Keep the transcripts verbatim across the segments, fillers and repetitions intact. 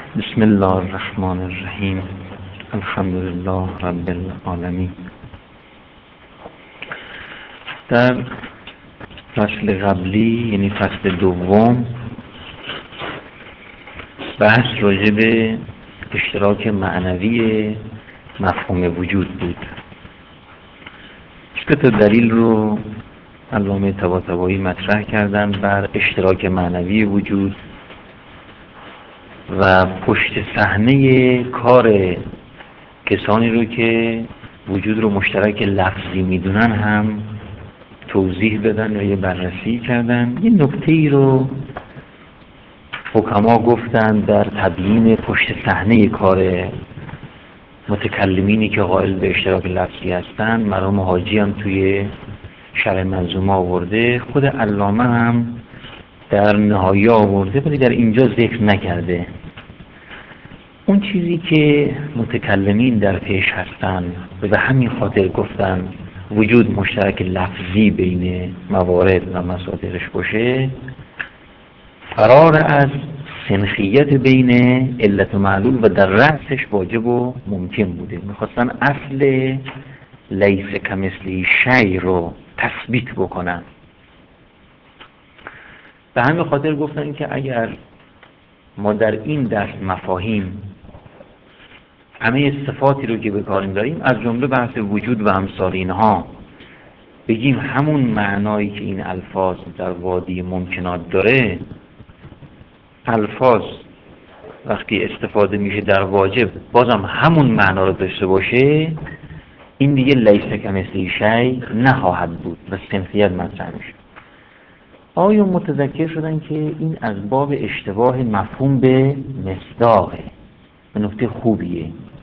بسم الله الرحمن الرحیم. الحمد لله رب العالمین. در فصل قبلی یعنی فصل دوم بحث راجع به اشتراک معنوی مفهوم وجود بود. سه تا دلیل رو علامه طباطبایی مطرح کردن بر اشتراک معنوی وجود و پشت صحنه کار کسانی رو که وجود رو مشترک لفظی میدونن هم توضیح بدن و یه بررسی کردن. یه نکته ای رو حکما گفتن در تبیین پشت صحنه کار متکلمینی که قائل به اشتراک لفظی هستن. مرحوم حاجی هم توی شرح منظومه آورده، خود علامه هم در نهایه آورده ولی در اینجا ذکر نکرده. اون چیزی که متکلمین در پیش هستن و به همین خاطر گفتن وجود مشترک لفظی بین موارد و مصادرش باشه، فرار از سنخیت بین علت و معلول و در رأسش واجب و ممکن بوده. میخواستن اصل لیس کمثله شیء رو تثبیت بکنن. به همین خاطر گفتن که اگر ما در این دست مفاهیم همه صفاتی رو که به کار داریم از جمله بحث وجود و امثال اینها بگیم همون معنایی که این الفاظ در وادی ممکنات داره، الفاظ وقتی استفاده میشه در واجب بازم همون معنا رو داشته باشه، این دیگه لیس کمثله شیء نخواهد بود و سنخیت مطرح میشه. آیا متذکر شدن که این از باب اشتباه مفهوم به مصداقه؟ به نکته خوبیه.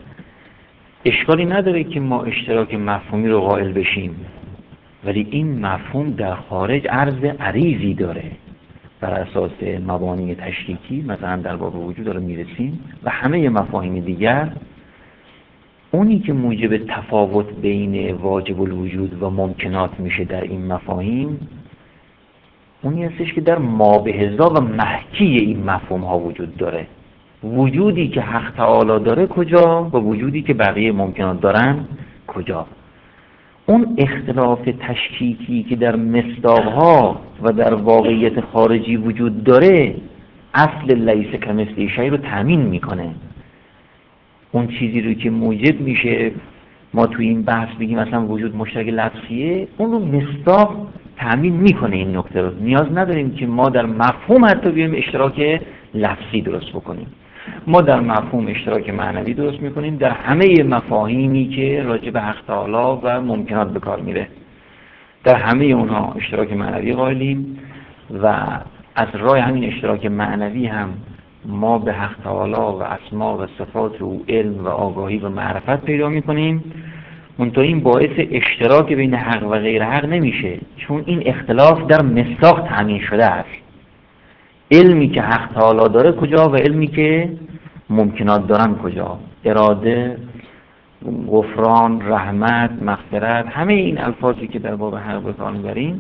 اشکالی نداره که ما اشتراک مفهومی رو قائل بشیم، ولی این مفهوم در خارج عرض عریضی داره بر اساس مبانی تشریکی، مثلا در باب وجود رو میرسیم و همه مفاهیم دیگر. اونی که موجب تفاوت بین واجب الوجود و ممکنات میشه در این مفاهیم اونی هستش که در مابهزا و محکی این مفهوم ها وجود داره. وجودی که حق تعالی داره کجا و وجودی که بقیه ممکنات دارن کجا. اون اختلاف تشکیکی که در مصداقها و در واقعیت خارجی وجود داره اصل لیس کمثله شیء رو تامین میکنه. اون چیزی رو که موجب میشه ما توی این بحث بگیم مثلا وجود مشترک لفظیه، اون رو مصداق تامین میکنه. این نکته رو نیاز نداریم که ما در مفهوم حتی بیایم اشتراک لفظی درست بکنیم. ما در مفهوم اشتراک معنوی درست میکنیم در همه مفاهیمی که راجع به حق تعالی و ممکنات به کار میره. در همه اونها اشتراک معنوی قائلیم و از راه همین اشتراک معنوی هم ما به حق تعالی و اسما و صفات و علم و آگاهی و معرفت پیدا میکنیم. منتها این باعث اشتراک بین حق و غیر حق نمیشه، چون این اختلاف در مصداق تامین شده است. علمی که حق تعالی داره کجا و علمی که ممکنات دارن کجا. اراده، غفران، رحمت، مغفرت، همه این الفاظی که در باب حق به کار میبریم،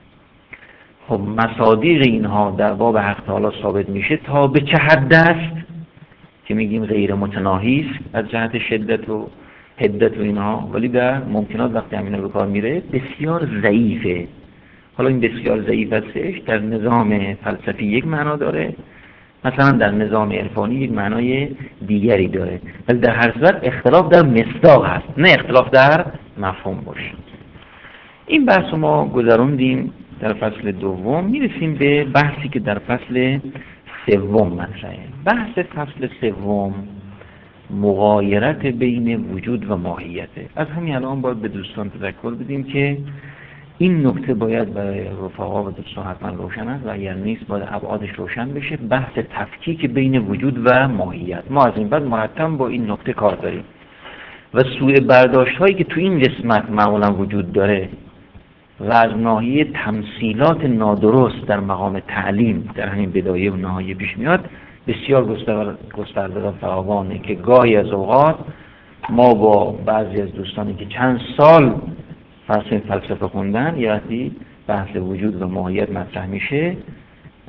خب مصادیق اینها در باب حق تعالی ثابت میشه تا به چه حد است که میگیم غیر متناهی است از جهت شدت و حدت و اینها، ولی در ممکنات وقتی همینا به کار میره بسیار ضعیفه. حالا این بسیار ضعیف هستش در نظام فلسفی یک معنا داره، مثلا در نظام عرفانی یک معنای دیگری داره، ولی در هر صورت اختلاف در مصداق هست، نه اختلاف در مفهوم باشه. این بحث ما گذروندیم در فصل دوم. میرسیم به بحثی که در فصل سوم مطرحه. بحث فصل سوم مغایرت بین وجود و ماهیته. از همین الان باید به دوستان تذکر بدیم که این نکته باید برای رفقا و دوستان حتما روشن است و اگر نیست باید ابعادش روشن بشه. بحث تفکیک بین وجود و ماهیت. ما از این بعد مرتب با این نکته کار داریم و سوء برداشت هایی که تو این قسمت معمولا وجود داره و از ناحیه تمثیلات نادرست در مقام تعلیم در همین بدایه و نهایه پیش میاد بسیار گسترده و فراوانه که گاهی از اوقات ما با بعضی از دوستانی که چند سال فلسفه فلسفه خوندن یا وقتی بحث وجود و ماهیت مطرح میشه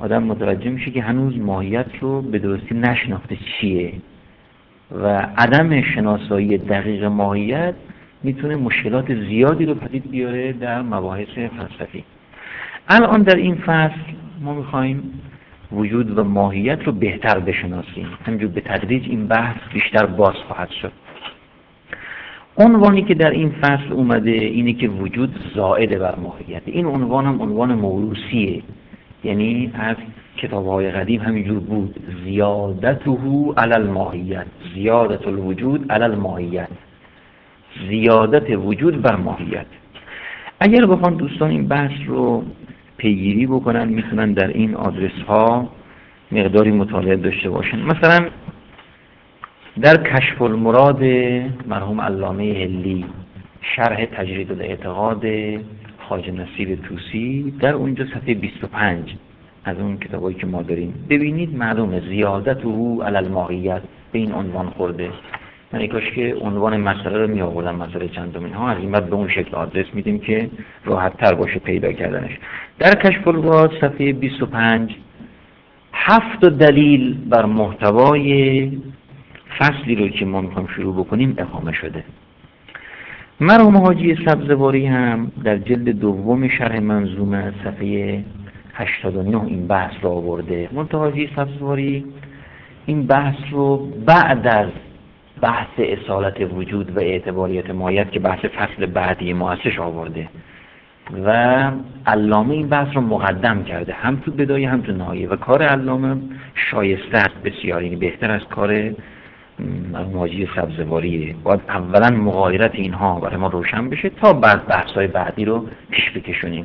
آدم متوجه میشه که هنوز ماهیت رو به درستی نشناخته چیه و عدم شناسایی دقیق ماهیت میتونه مشکلات زیادی رو پدید بیاره در مباحث فلسفی. الان در این فصل ما میخوایم وجود و ماهیت رو بهتر بشناسیم. همینجور به تدریج این بحث بیشتر باز خواهد شد. عنوانی که در این فصل اومده اینه که وجود زائد بر ماهیت. این عنوان هم عنوان موروثیه، یعنی از کتاب‌های قدیم همینجور بود، زیادته علی الماهیت، زیادت الوجود علی الماهیت، زیادت وجود بر ماهیت. اگر بخوان دوستان این بحث رو پیگیری بکنن میتونن در این آدرس ها مقداری مطالعه داشته باشن. مثلا در کشف المراد مرحوم علامه هلی، شرح تجرید الاعتقاد خواجه نصیر طوسی، در اونجا صفحه بیست و پنج از اون کتابایی که ما داریم ببینید معلومه زیادت او علی الماهیت به این عنوان خورده. یعنی کاش که عنوان مسئله رو می آوردن، مسئله چندمین ها، از این بعد به اون شکل آدرس میدیم که راحت تر باشه پیدا کردنش. در کشف المراد صفحه بیست و پنج هفت دلیل بر محتوای فصلی رو که ما میخوایم شروع بکنیم اقامه شده. مرحوم حاجی سبزواری هم در جلد دوم شرح منظومه صفحه هشتاد و نه این بحث رو آورده. منتها حاجی سبزواری این بحث رو بعد از بحث اصالت وجود و اعتباریت ماهیت که بحث فصل بعدی ما هستش آورده و علامه این بحث رو مقدم کرده، هم تو بدایه هم تو نهایه، و کار علامه شایسته است بسیار، یعنی بهتر از کار حاجی سبزواریه. باید اولا مغایرت اینها برای ما روشن بشه تا بعد بحث‌های بعدی رو پیش بکشونیم.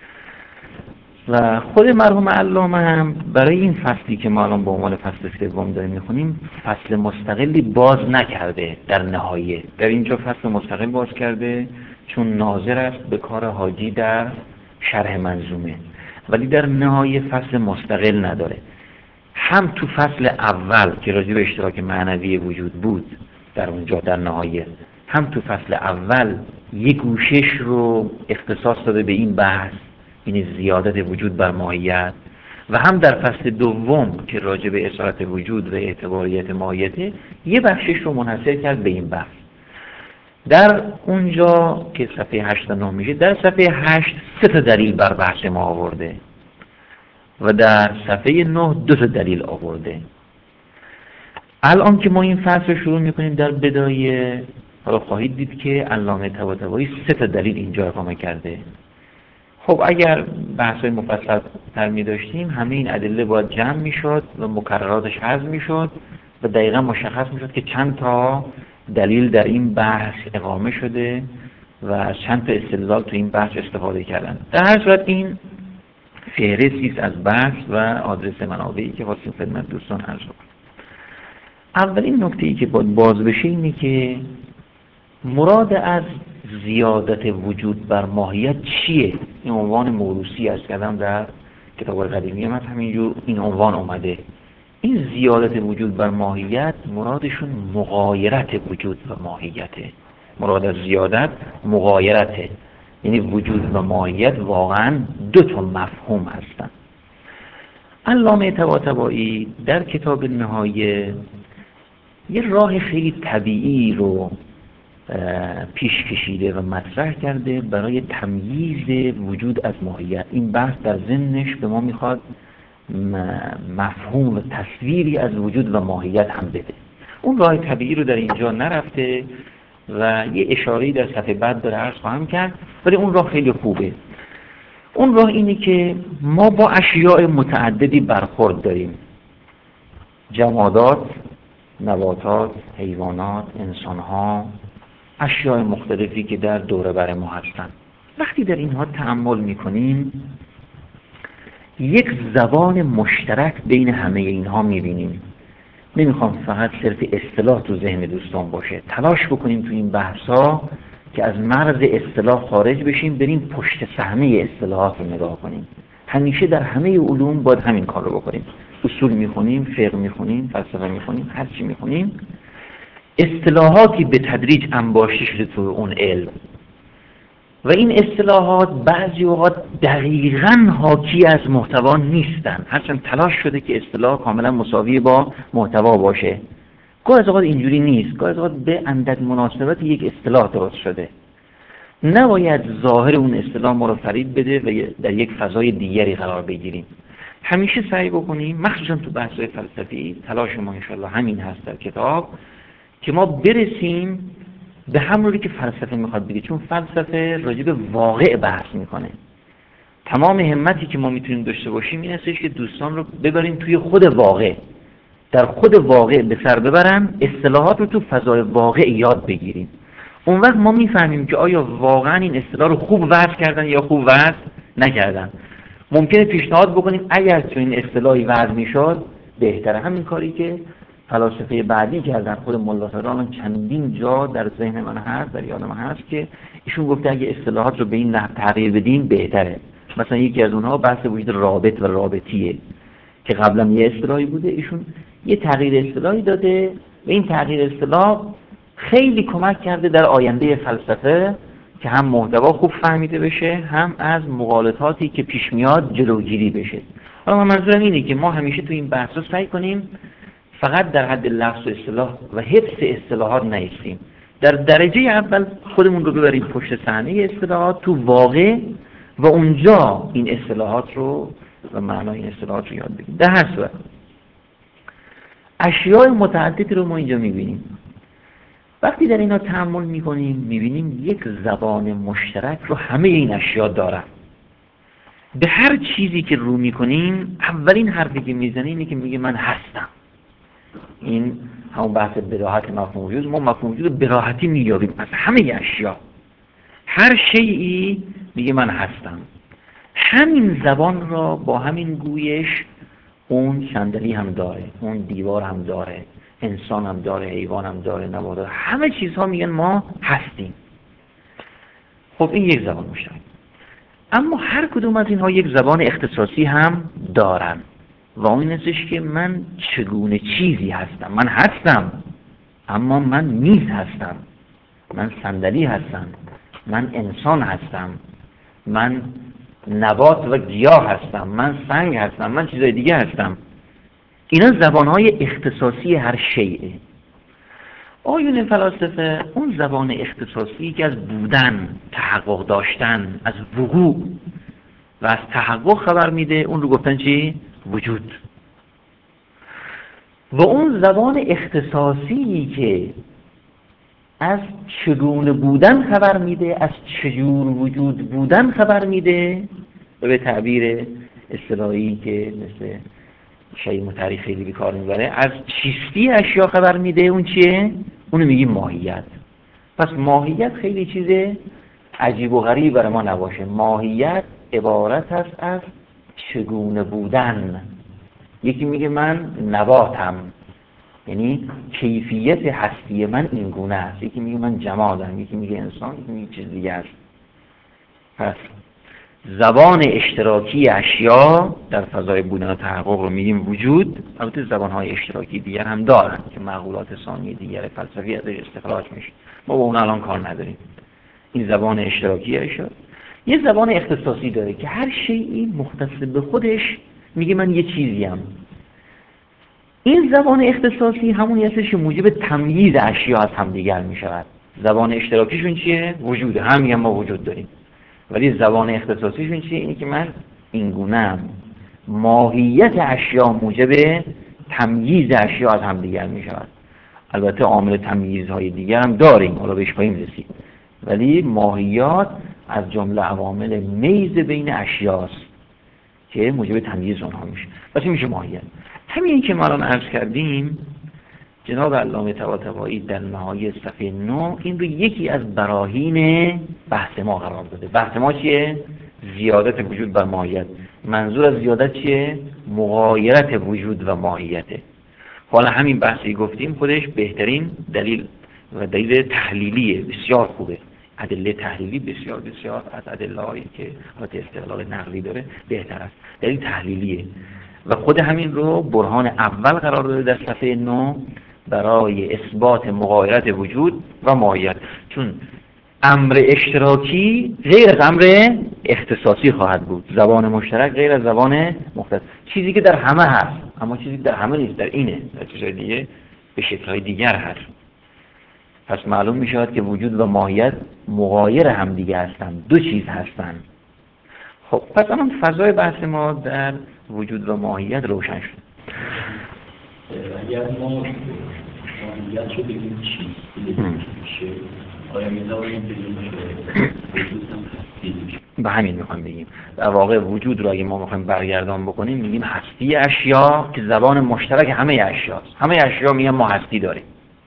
و خود مرحوم علامه هم برای این فصلی که ما الان به عنوان فصل سوم داریم میخونیم فصل مستقلی باز نکرده. در نهایه در اینجا فصل مستقل باز کرده چون ناظر است به کار حاجی در شرح منظومه، ولی در نهایه فصل مستقل نداره. هم تو فصل اول که راجع به اشتراک معنوی وجود بود در اونجا در نهایه، هم تو فصل اول یک گوشش رو اختصاص داده به این بحث، این زیادت وجود بر ماهیت، و هم در فصل دوم که راجع به اصالت وجود و اعتباریت ماهیته یه بخشش رو منحصر کرد به این بحث. در اونجا که صفحه هشت و نه میشه، در صفحه هشت سه تا دلیل بر بحث ما آورده و در صفحه نه دو تا دلیل آورده. الان که ما این فصل رو شروع میکنیم در بدایه، حالا خواهید دید که علامه طباطبایی سه تا دلیل اینجا اقامه کرده. خب اگر بحث‌های مفصل تر می داشتیم همه این ادله باید جمع می شد و مکرراتش حذف می شد و دقیقا مشخص می شد که چند تا دلیل در این بحث اقامه شده و چند تا استدلال تو این بحث استفاده کردن. در هر صورت این فهرستی است از بحث و آدرس منابعی که واسه خدمت دوستان عرض کنم. اولین نکته‌ای که باید باز بشه اینه که مراد از زیادت وجود بر ماهیت چیه؟ این عنوان موروثی است که آدم در کتاب قدیمی هم همینجور این عنوان اومده. این زیادت وجود بر ماهیت مرادشون مغایرت وجود و ماهیته. مراد از زیادت مغایرته، یعنی وجود و ماهیت واقعا دو تا مفهوم هستن. علامه طباطبایی در کتاب نهایه یه راه خیلی طبیعی رو پیش کشیده و مطرح کرده برای تمییز وجود از ماهیت. این بحث در ضمنش به ما میخواد مفهوم و تصویری از وجود و ماهیت هم بده. اون راه طبیعی رو در اینجا نرفته و یه اشاره‌ای در صفحه بعد داره عرض خواهم کرد، ولی اون راه خیلی خوبه. اون راه اینه که ما با اشیاء متعددی برخورد داریم، جمادات، نباتات، حیوانات، انسان‌ها، اشیاء مختلفی که در دوره بر ما هستن. وقتی در اینها تأمل میکنیم یک زبان مشترک بین همه اینها میبینیم. نمیخوام فقط صرف اصطلاح تو ذهن دوستان باشه، تلاش بکنیم تو این بحثا که از مرز اصطلاح خارج بشیم، بریم پشت صحنه اصطلاحات رو نگاه کنیم. همیشه در همه علوم باید همین کار رو بکنیم. اصول میخونیم، فقه میخونیم، فلسفه میخونیم، هر چی میخونیم، اصطلاحاتی به تدریج انباشته شده تو اون علم و این اصطلاحات بعضی اوقات دقیقاً حاکی از محتوا نیستن، هرچند تلاش شده که اصطلاح کاملا مساوی با محتوا باشه. گاهی از اوقات اینجوری نیست، گاهی از اوقات به اندک مناسبت یک اصطلاح درست شده. نباید ظاهر اون اصطلاح ما رو فریب بده و در یک فضای دیگری قرار بگیریم. همیشه سعی بکنیم، مخصوصا تو بحث‌های فلسفی، تلاش ما انشالله همین هست در کتاب، که ما برسیم به همونی که فلسفه میخواد بگه، چون فلسفه راجع به واقع بحث میکنه. تمام همتی که ما میتونیم داشته باشیم این هستش که دوستان رو ببریم توی خود واقع، در خود واقع به سر ببرن، اصطلاحات رو تو فضای واقع یاد بگیریم. اون وقت ما میفهمیم که آیا واقعا این اصطلاح رو خوب وضع کردن یا خوب وضع نکردن. ممکنه پیشنهاد بکنیم اگر تو این اصطلاحی وضع میشد بهتره. همین کاری که فلاسفه بعدی کردن، خود ملا صدران چندین جا در ذهن من هست، در یاد من هست که ایشون گفته اگه اصطلاحات رو به این نحو تغییر بدیم بهتره. مثلا یکی از اونها بحث وجود رابط و رابطیه که قبلا یه اصطلاحی بوده، ایشون یه تغییر اصطلاحی داده و این تغییر اصطلاح خیلی کمک کرده در آینده فلسفه که هم محتوا خوب فهمیده بشه، هم از مغالطاتی که پیش میاد جلوگیری بشه. حالا من منظورم اینه که ما همیشه تو این بحثا سعی کنیم فقط در حد لفظ و اصطلاح و حفظ اصطلاحات نیستیم. در درجه اول خودمون رو ببریم پشت صحنه اصطلاحات تو واقع و اونجا این اصطلاحات رو و معنای این اصطلاحات رو یاد بگیریم. در هر صورت اشیاء متعددی رو ما اینجا میبینیم. وقتی در اینا تأمل میکنیم میبینیم یک زبان مشترک رو همه این اشیاء دارن. به هر چیزی که رو میکنیم اولین حرفی که میزنه اینه که میگه من هستم. این همون بحث براحت مفهوم وجود، ما مفهوم وجود براحتی مییابیم از همه اشیاء. هر شیئی میگه من هستم. همین زبان را با همین گویش اون صندلی هم داره، اون دیوار هم داره، انسان هم داره، حیوان هم داره، نبات داره، همه چیزها میگن ما هستیم. خب این یک زبان مشترک. اما هر کدوم از اینها یک زبان اختصاصی هم دارن و اون اینستش که من چگونه چیزی هستم. من هستم اما من میز هستم، من صندلی هستم، من انسان هستم، من نبات و گیاه هستم، من سنگ هستم، من چیزای دیگه هستم. اینا زبانهای اختصاصی هر شیئه. آیون فلاسفه اون زبان اختصاصی که از بودن، تحقق داشتن، از وقوع و از تحقق خبر میده، اون رو گفتن چی؟ وجود. و اون زبان اختصاصی که از چگونه بودن خبر میده، از چجور وجود بودن خبر میده، و به تعبیر اصطلاحی که مثل شیء متحری خیلی به کار میبره، از چیستی اشیا خبر میده. اون چیه؟ اونو میگیم ماهیت. پس ماهیت خیلی چیز عجیب و غریب برای ما نباشه. ماهیت عبارت است از چگونه بودن. یکی میگه من نباتم، یعنی کیفیت هستی من این گونه است. یکی میگه من جمادم، یکی میگه انسان، یکی میگه چیز دیگه است. پس زبان اشتراکی اشیا در فضای بودن و تحقق رو میگیم وجود. البته زبانهای اشتراکی دیگر هم دارن که معقولات ثانی دیگر فلسفی ازش استخراج میشه، ما با اون الان کار نداریم. این زبان اشتراکی اشیا یه زبان اختصاصی داره که هر شیئی مختص به خودش میگه من یه چیزیم. این زبان اختصاصی همونی هستش که موجب تمییز اشیا از همدیگر میشود. زبان اشتراکیشون چیه؟ وجوده. هم میگن ما وجود داریم. ولی زبان اختصاصیشون چیه؟ اینی که من این گونه‌ام. ماهیت اشیا موجب تمییز اشیا از همدیگر میشود. البته عامل تمییزهای دیگر هم داریم، حالا بهش خواهیم رسید، ولی ماهیات از جمله عوامل میز بین اشیاست که موجب تمییز اونها میشه. پس این میشه ماهیت. همین که ما الان عرض کردیم، جناب علامه طباطبایی در نهایت صفحه نه این رو یکی از براهین بحث ما قرار داده. بحث ما چیه؟ زیادت وجود بر ماهیت. منظور از زیادت چیه؟ مغایرت وجود و ماهیته. حالا همین بحثی گفتیم خودش بهترین دلیل و دلیل تحلیلیه، بسیار خوبه. ادله تحلیلی بسیار بسیار از ادله‌ای که حالت استقلال نقلی داره بهتر است. دلیل تحلیلیه و خود همین رو برهان اول قرار داده در صفحه نه برای اثبات مغایرت وجود و ماهیت. چون امر اشتراکی غیر از امر اختصاصی خواهد بود. زبان مشترک غیر از زبان مختص. چیزی که در همه هست اما چیزی که در همه نیست، در اینه، در چیزهای دیگه به شکل‌های دیگر هست. پس معلوم می شود که وجود و ماهیت مغایر هم دیگه هستند، دو چیز هستند. خب پس الان فضای بحث ما در وجود و ماهیت روشن شد. اگر ما ماهیت رو بگیم چی میشه، آیا می‌توانیم بگیم که وجود هم هستی میشه؟ به همین میخوایم بگیم. در واقع وجود رو اگه ما میخوایم برگردان بکنیم میگیم هستی اشیا، که زبان مشترک همه اشیاست. همه اشیا میگن ما هستی داریم.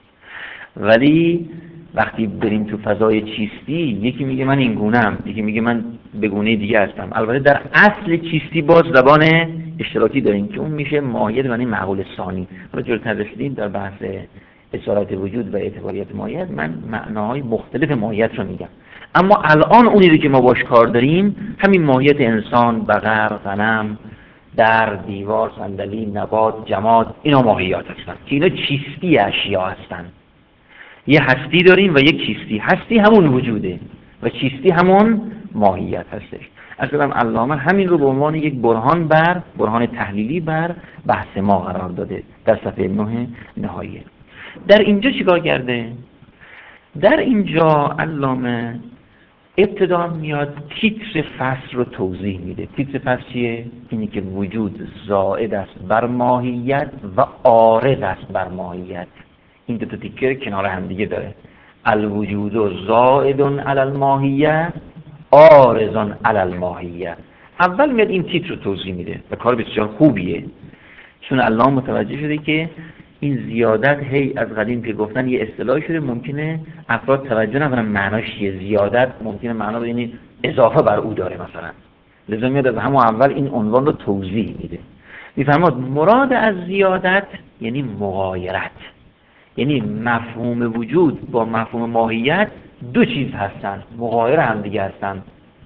ولی وقتی بریم تو فضای چیستی، یکی میگه من این گونه‌ام، یکی میگه من به گونه دیگه هستم. البته در اصل چیستی باز زبان اشتراکی داریم که اون میشه ماهیت و این معقول ثانی. حالا جلوتر رسیدیم در بحث اصالت وجود و اعتباریت ماهیت من معناهای مختلف ماهیت رو میگم. اما الان اونی رو که ما باش کار داریم همین ماهیت انسان، بقر، غنم، در، دیوار، صندلی، نبات، جماد، اینا ماهیات هستن که اینا چیستی اشیا هستن. یه هستی داریم و یک چیستی. هستی همون وجوده و چیستی همون ماهیت هستش. اصلا علامه همین رو به عنوان یک برهان بر برهان تحلیلی بر بحث ما قرار داده در صفحه نه نهاییه. در اینجا چیکار کرده؟ در اینجا علامه ابتدا میاد تیتر فصل رو توضیح میده. تیتر فصل چیه؟ اینی که وجود زائد است بر ماهیت و عارض است بر ماهیت. این دو تا تیکه کنار هم دیگه داره. الوجود زائد علی الماهیه، عارض علی الماهیه. اول میاد این تیتر رو توضیح میده و کار بسیار خوبیه، چون علامه متوجه شده که این زیادت هی از قدیم که گفتن یه اصطلاحی شده، ممکنه افراد توجه نکنن معناش چیه. زیادت ممکنه معنا یعنی اضافه بر او داره مثلا، لذا میاد از همون اول این عنوان رو توضیح میده. میفرماد مراد از زیادت یعنی مغایرت، یعنی مفهوم وجود با مفهوم ماهیت دو چیز هستن، مغایر هم دیگه هستن.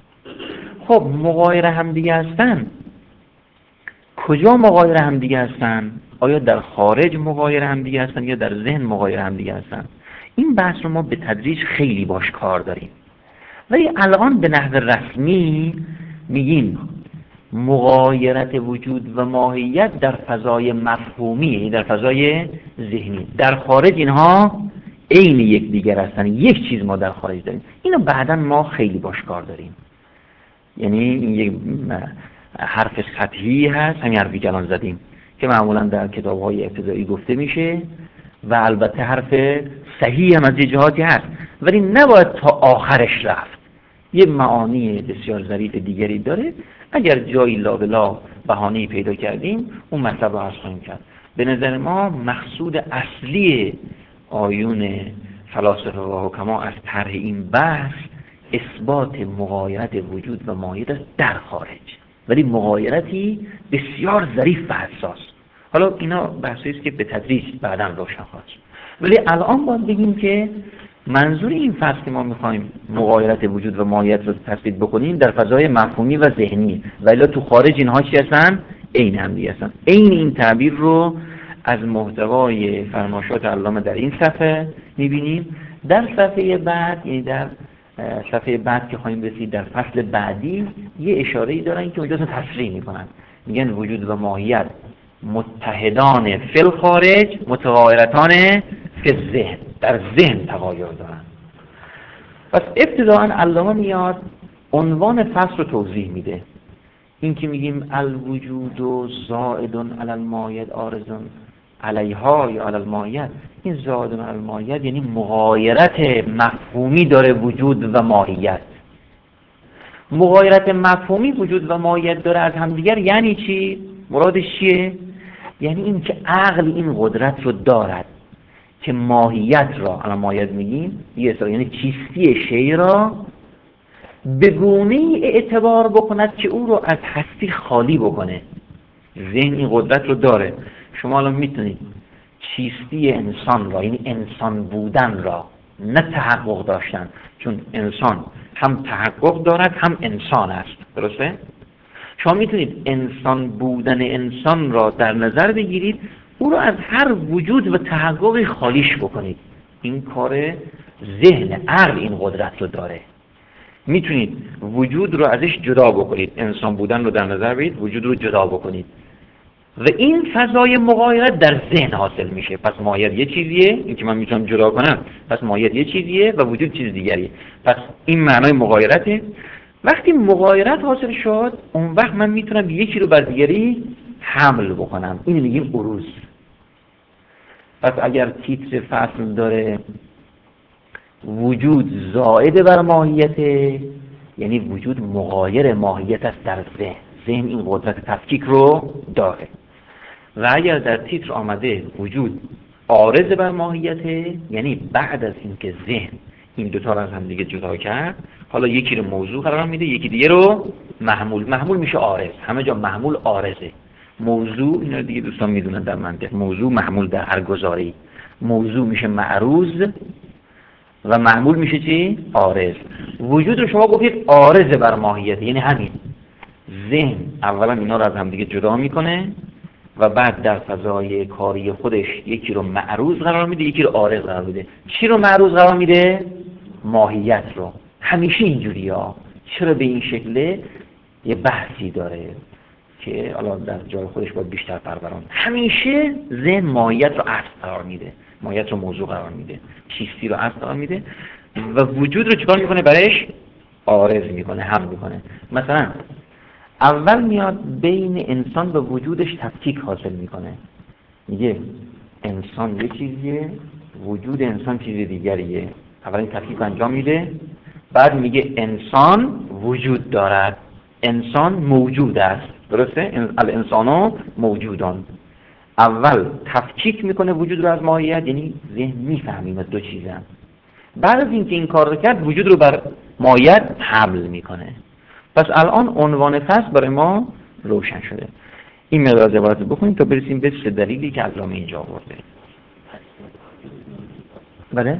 خب مغایر هم دیگه هستن، کجا مغایر هم دیگه هستن؟ آیا در خارج مغایر هم دیگه هستن یا در ذهن مغایر هم دیگه هستن؟ این بحث رو ما به تدریج خیلی باش کار داریم، ولی الان به نحو رسمی میگیم مغایرت وجود و ماهیت در فضای مفهومی، یعنی در فضای ذهنی. در خارج اینها عین یک دیگر هستن، یک چیز ما در خارج داریم. اینو بعدا ما خیلی باش کار داریم. یعنی این یک حرف سطحی هست، همین حرفی که الان زدیم که معمولا در کتاب‌های ابتدایی گفته میشه و البته حرف صحیح هم از یه جهاتی هست، ولی نباید تا آخرش رفت. یه معانی بسیار ظریف دیگری داره. اگر جایی لا بلا بهانه‌ای پیدا کردیم اون مطلب رو عرض خواهیم کرد. به نظر ما مقصود اصلی آیون فلاسفه و حکما از طرح این بحث اثبات مغایرت وجود و ماهیت در خارج، ولی مغایرتی بسیار ظریف و حساس. حالا اینا بحثی است که به تدریج بعداً روشن خواهد شد، ولی الان باید بگیم که منظور این فصل که ما میخوایم مغایرت وجود و ماهیت رو تثبیت بکنیم در فضای مفهومی و ذهنی، ولی تو خارج اینها چی هستن؟ عین هم دیگه هستن. عین این تعبیر رو از محتوای فرمایشات علامه در این صفحه میبینیم. در صفحه بعد، یعنی در صفحه بعد که خواهیم رسید در فصل بعدی، یه اشاره‌ای دارن که اونجا تصریح میکنن، میگن وجود و ماهیت متحدان فی الخارج متغایرتان فی الذهن، در ذهن تغایر دارن. پس ابتداءً علامه میاد عنوان فصل رو توضیح میده. این که میگیم الوجود و زائد علی الماهیت عارض علیها یا علی الماهیت، این زائد علی الماهیت یعنی مغایرت مفهومی داره وجود و ماهیت. مغایرت مفهومی وجود و ماهیت داره از همدیگر، یعنی چی؟ مرادش چیه؟ یعنی این که عقل این قدرت رو دارد که ماهیت را، الان ماهیت میگیم یه یعنی چیستی شی را به گونه‌ای اعتبار بکند که او رو از هستی خالی بکنه. ذهن این قدرت رو داره. شما الان میتونید چیستی انسان را، یعنی انسان بودن را، نه تحقق داشتن، چون انسان هم تحقق دارد هم انسان است، درسته؟ شما میتونید انسان بودن انسان را در نظر بگیرید، او را از هر وجود و تحققی خالیش بکنید. این کار ذهن عقل این قدرت رو داره. میتونید وجود رو ازش جدا بکنید، انسان بودن رو در نظر بگیرید، وجود رو جدا بکنید و این فضای مغایرت در ذهن حاصل میشه. پس ماهیت یه چیزیه، این که من میتونم جدا کنم، پس ماهیت یه چیزیه و وجود چیز دیگریه. پس این معنای مغایرته. وقتی مغایرت حاصل شد، اون وقت من میتونم یکی رو بر دیگری حمل بکنم. این میگیم عروض. پس اگر تیتر فصل داره وجود زائد بر ماهیت، یعنی وجود مغایر ماهیت است در ذهن. ذهن این قدرت تفکیک رو داره. و اگر در تیتر آمده وجود عارض بر ماهیت، یعنی بعد از اینکه ذهن این دوتا رو از هم دیگه جدا کرد، حالا یکی رو موضوع قرار میده، یکی دیگه رو محمول. محمول میشه عارض. همه جا محمول عارضه. موضوع، اینا دیگه دوستان میدونن در منطق، موضوع محمول در هر گزاره‌ای. موضوع میشه معروض و محمول میشه چی؟ عارض. وجود رو شما گفتید عارض بر ماهیت، یعنی همین. ذهن اولا اینا رو از هم دیگه جدا میکنه و بعد در فضای کاری خودش یکی رو معروض قرار میده، یکی رو عارض قرار میده. چی رو معروض قرار میده؟ ماهیت رو. همیشه اینجوری ها. چرا به این شکله؟ یه بحثی داره که حالا در جای خودش باید بیشتر پروران. همیشه ذهن ماهیت رو اصل قرار میده، ماهیت رو موضوع قرار میده، چیستی رو اصل قرار میده و وجود رو چیکار میکنه؟ برش عارض میکنه، هم میکنه. مثلا اول میاد بین انسان و وجودش تفکیک حاصل میکنه. میگه انسان یه چیزیه، وجود انسان چیز دیگریه. اول این تفکیک انجام میده، بعد میگه انسان وجود دارد، انسان موجود است. درسته؟ الانسانو موجودان. اول تفکیک میکنه وجود رو از ماهیت، یعنی ذهن میفهمیم دو چیزن. بعد از اینکه این کار رو کرد، وجود رو بر ماهیت حمل میکنه. پس الان عنوان فصل برای ما روشن شده. این مقدار از عبارت بکنیم تا برسیم به سه دلیلی که علامه اینجا آورده. بله؟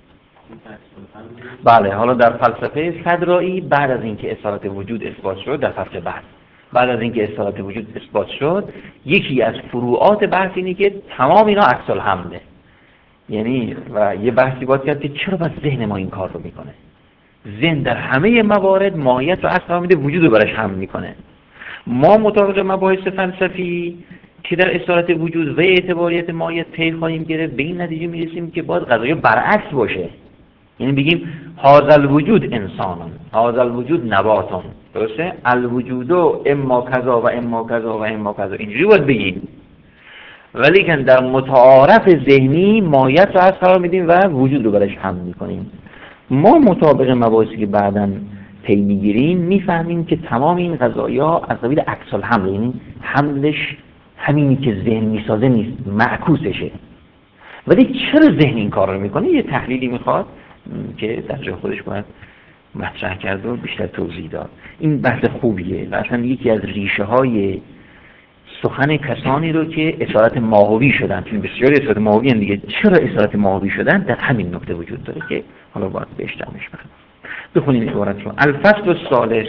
بله، حالا در فلسفه صدرائی بعد از اینکه اصالت وجود اثبات شد، در فصل بعد بعد از اینکه اصالت وجود اثبات شد، یکی از فروعات بحث اینه که تمام اینا عکس الحمله. یعنی و یه بحثی باید کرد که چرا بس ذهن ما این کار رو میکنه. ذهن در همه موارد ماهیت رو اصلا میده، وجود رو برش حمل میکنه. ما مطابق مباحث فلسفی که در اصالت وجود و اعتباریت ماهیت پی خواهیم گرفت، به این نتیجه میرسیم که باید قضایا برعکس باشه. یعنی بگیم هذا الوجود انسانون، هذا الوجود نباتون. درسته؟ الوجود اما کذا و اما کذا و اما کذا، اینجوری باید بگیم. ولی که در متعارف ذهنی ماهیت رو از قرار میدیم و وجود رو برش حمل میکنیم. ما مطابق مباحثی که بعداً پی میگیریم میفهمیم که تمام این قضایا از قبیل عکس الحمل، یعنی حملش همینی که ذهن میسازه نیست، معکوسشه. ولی چرا ذهن این کار رو میکنه؟ یه تحلیلی میخواد که در جای خودش باید مطرح کرد و بیشتر توضیح داد. این بحث خوبیه و اصلا یکی از ریشه های سخن کسانی رو که اصالت ماهوی شدن، چون بسیاری اصالت ماهوی هم دیگه، چرا اصالت ماهوی شدن در همین نکته وجود داره که حالا باید بهش جمعش بخونیم. بخونیم عبارت رو. الفصل الثالث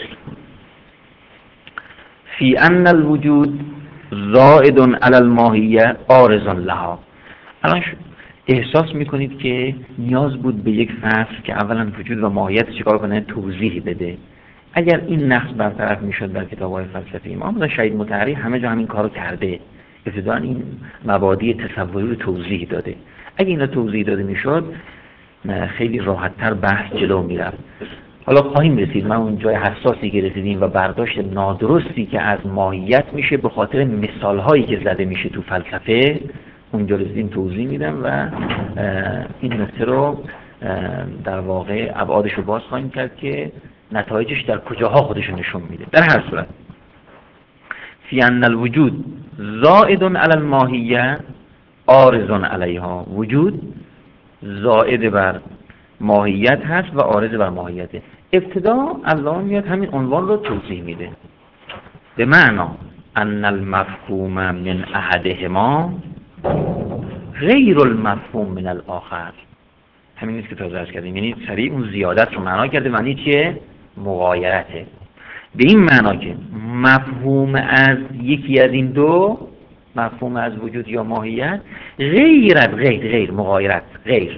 فی ان الوجود زائد علی الماهیه عارض لها. الان احساس میکنید که نیاز بود به یک فصل که اولا وجود و ماهیت چیکار کنه؟ توضیح بده. اگر این نقص برطرف میشد در کتاب‌های فلسفی ما، مثلا شهید مطهری همه جا همین کارو کرده، ابتداً این مبادی تصوری رو توضیح داده. اگه اینا توضیح داده میشد خیلی راحت‌تر بحث جلو میرفت. حالا خواهیم رسید، من اون جای حساسی که رسیدیم و برداشت نادرستی که از ماهیت میشه به خاطر مثال‌هایی که زده میشه تو فلسفه، اونجا رسیدیم توضیح میدم و این نکته رو در واقع ابعادش رو باز خواهیم کرد که نتایجش در کجاها خودش نشون میده. در هر صورت فی ان الوجود زائد علی الماهیه عارض علیها، وجود زائد بر ماهیت هست و عارض بر ماهیته. ابتدا الله میاد همین عنوان رو توضیح میده، به معنا ان المفهوم من احدهما غیر المفهوم من الاخر. همین نیست که تازه ارز کردیم، یعنی سریع اون زیادت رو معنا کرده. معنی چیه؟ مغایرته. به این معنا که مفهوم از یکی از این دو، مفهوم از وجود یا ماهیت، غیر غیر غیر مغایرت غیر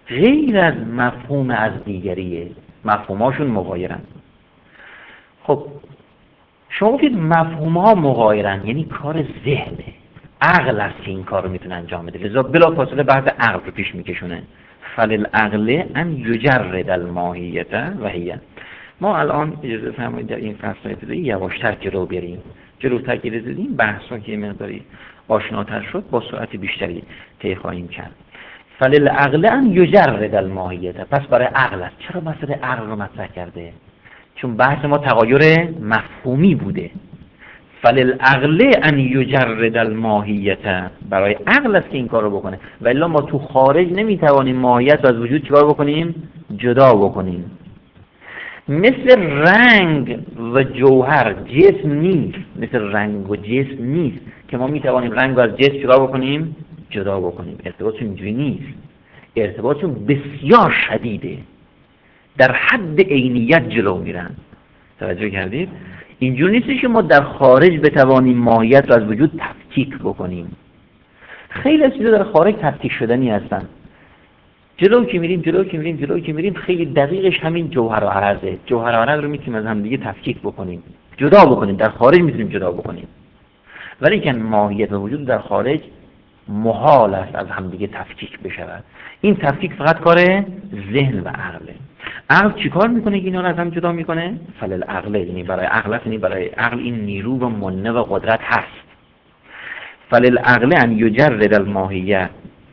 غیر از مفهوم از دیگریه، مفهوماشون مغایرن. خب شما گفتید مفهوم ها مغایرن، یعنی کار ذهنه، عقل است که این کار رو میتونه انجام بده، لذا بلا فاصله بحث عقل رو پیش میکشونه. فللعقل ان یجرد الماهیت و هی. ما الان اجازه فرمایید در این فصل ابتدایی یواشتر جلو بریم، جلوتر که رسیدیم بحثا که مقداری آشناتر شد با سرعت بیشتری طی خواهیم کرد. فللعقل ان یجرد الماهیت، پس برای عقل است. چرا مسئله عقل رو مطرح کرده؟ چون بحث ما تغایر مفهومی بوده. فللعقل ان یجرد الماهیت، برای عقل است که این کار رو بکنه، و الا ما تو خارج نمیتوانیم ماهیت رو از وجود چیکار بکنیم؟ جدا بکنیم. مثل رنگ و جوهر جسم نیست، مثل رنگ و جسم نیست که ما میتوانیم رنگ رو از جسم چیکار بکنیم؟ جدا بکنیم. ارتباطشون اینجوری نیست، ارتباطشون بسیار شدیده، در حد عینیت جلو میرن. توجه کردید؟ اینجور نیست که ما در خارج بتوانیم ماهیت رو از وجود تفکیک بکنیم. خیلی از چیزا در خارج تفکیک شدنی هستن. جلو که میریم جلو که میریم جلو که میریم خیلی دقیقش همین جوهر و عرضه. جوهر و عرض رو میتونیم از هم دیگه تفکیک بکنیم، جدا بکنیم، در خارج میتونیم جدا بکنیم. ولی که ماهیت و وجود در خارج محال است از هم دیگه تفکیک بشود. این تفکیک فقط کار ذهن و عقله. عقل چیکار میکنه که اینا رو از هم جدا میکنه؟ فللعقل، یعنی برای عقل است، یعنی برای عقل این نیرو و منه و قدرت هست. فللعقل ان یجرد الماهیت،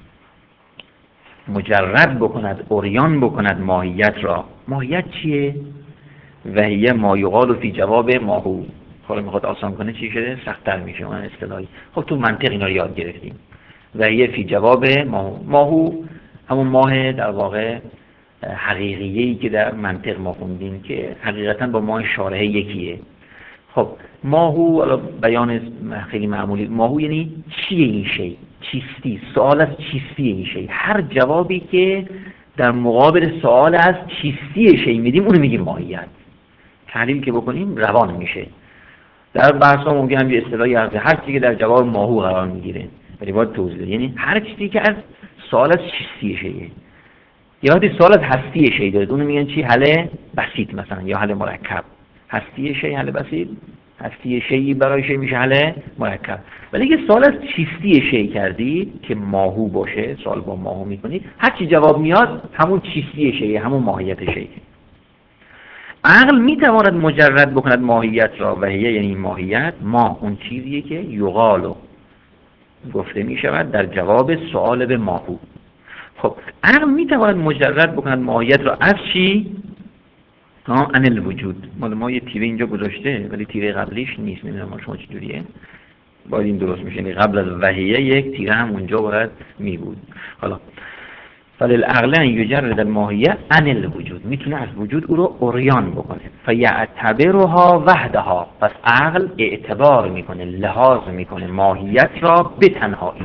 مجرد بکند، عریان بکند ماهیت را. ماهیت چیه؟ و هی ما یقال فی جواب ماهو. حالا میخواد آسان کنه چی شده؟ سخت‌تر میشه اون اصطلاحی. خب تو منطق اینا رو یاد گرفتیم. و هی فی جواب ماهو. ماهو همون ماه در واقع حقیقیه‌ای که در منطق ما خوندیم که حقیقتا با ماه شارحه یکیه. خب ماهو، الان بیان خیلی معمولی، ماهو یعنی چیه این شی؟ چیستی، سوال از چیستی این شی. هر جوابی که در مقابل سوال از چیستی شی میدیم اونو میگیم ماهیت. تحلیل که بکنیم روان میشه. در بحثا ممکن هم یه اصطلاحی هست هر چیزی که در جواب ماهو قرار میگیره ولی باید توضیح بده، یعنی هر چیزی که از سوال از چیستی شیه. یا حتی سوال از هستی شی داره، اونو میگن چی؟ حل بسیط مثلا، یا حل مرکب. هستی شی حل بسیط، هستی شی برای شی میشه حل مرکب. ولی اگه سوال از چیستی شی کردی که ماهو باشه، سوال با ماهو میکنی، هر چی جواب میاد همون چیستی شی، همون ماهیت شی. عقل میتواند مجرد بکند ماهیت را، و هی یعنی ماهیت، ما اون چیزیه که یقالو گفته میشود در جواب سوال به ماهو. خب عقل میتواند مجرد بکند ماهیت را از چی؟ ها ان الوجود. مال ما یه تیره اینجا گذاشته ولی تیره قبلیش نیست، نمیدونم شما چه جوریه. باید این درست میشه، یعنی قبل از وحیه یک تیره هم اونجا باید می بود. حالا فللعقل ان یجرد الماهیه ان الوجود، میتونه از وجود او رو عریان بکنه. فیعتبرها وحدها، پس عقل اعتبار میکنه، لحاظ میکنه ماهیت را به تنهایی.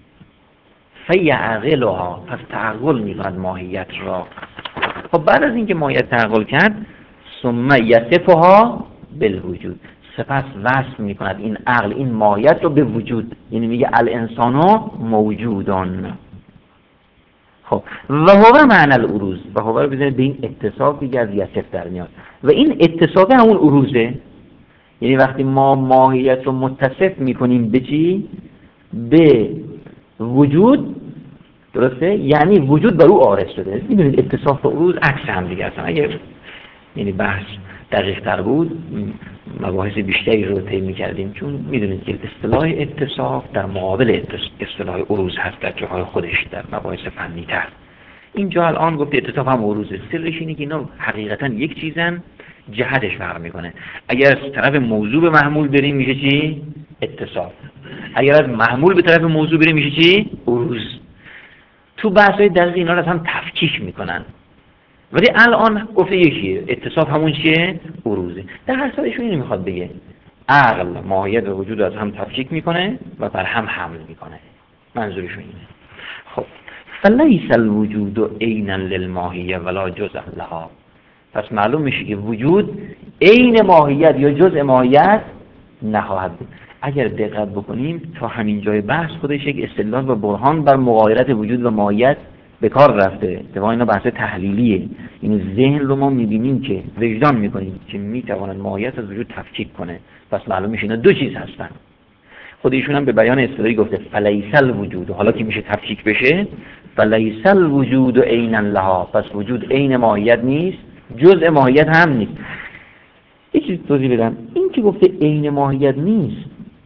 فیعقلها، پس تعقل میکند ماهیت را. خب بعد از اینکه ماهیت تعقل کرد، ثم یصفها بالوجود، سپس وصف میکند این عقل این ماهیت رو به وجود، یعنی میگه الانسانو موجودان. خب و هو معنی العروض، و هو رو بزنید به این اتصاف دیگه از یصف در میاد، و این اتصاف همون عروضه. یعنی وقتی ما ماهیت رو متصف میکنیم به چی؟ به وجود، درسته؟ یعنی وجود بر او عارض شده. میدونید اتصاف و عروض عکس هم دیگه هستن. اگر یعنی بحث دقیق تر بود مباحث بیشتری رو طی می‌کردیم، چون میدونید که اصطلاح اتصاف در مقابل اصطلاح عروض هست در جاهای خودش در مباحث فنی تر. اینجا الان گفت اتصاف هم عروضه. سرش اینه که اینا حقیقتا یک چیزن، جهتش فرق میکنه. اگر از طرف موضوع به محمول بریم میشه چی؟ اتصاف. اگر از محمول به طرف موضوع بریم میشه چی؟ عروض. تو بحث‌های دقیق اینا رو هم تفکیک میکنن. ولی الان گفته یکیه، اتصاف همون چیه؟ عروضه. در هر سالشون اینو میخواد بگه عقل ماهیت و وجود از هم تفکیک میکنه و بر هم حمل میکنه. منظورشون اینه. خب فلیس الوجود عینا للماهیه ولا جزء لها، پس معلوم میشه که وجود عین ماهیت یا جزء ماهیت نخواهد بود. اگر دقت بکنیم تا همین جای بحث خودش یک استدلال و برهان بر مغایرت وجود و ماهیت به کار رفته. اتفاقا اینا بحث تحلیلیه. این ذهن رو ما میبینیم که وجدان میکنیم که میتواند ماهیت از وجود تفکیک کنه. پس معلوم میشه اینا دو چیز هستن. خود ایشون هم به بیان اصطلاحی گفته فلیس الوجود، حالا که میشه تفکیک بشه فلیس الوجود عینا لها، پس وجود عین ماهیت نیست، جزء ماهیت هم نیست. یک چیز توضیح بدم، این که گفته عین ماهیت نیست،